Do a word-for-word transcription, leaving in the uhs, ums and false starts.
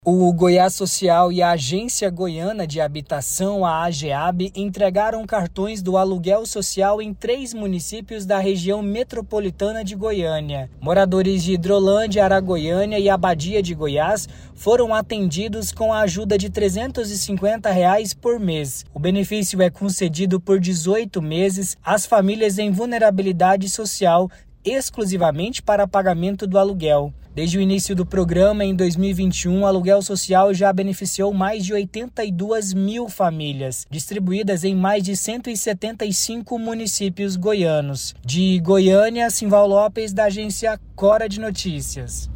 O Goiás Social e a Agência Goiana de Habitação, a AGEAB, entregaram cartões do aluguel social em três municípios da região metropolitana de Goiânia. Moradores de Hidrolândia, Aragoiânia e Abadia de Goiás foram atendidos com a ajuda de trezentos e cinquenta reais por mês. O benefício é concedido por dezoito meses às famílias em vulnerabilidade social, exclusivamente para pagamento do aluguel. Desde o início do programa, em dois mil e vinte e um, o aluguel social já beneficiou mais de oitenta e duas mil famílias, distribuídas em mais de cento e setenta e cinco municípios goianos. De Goiânia, Simval Lopes, da agência Cora de Notícias.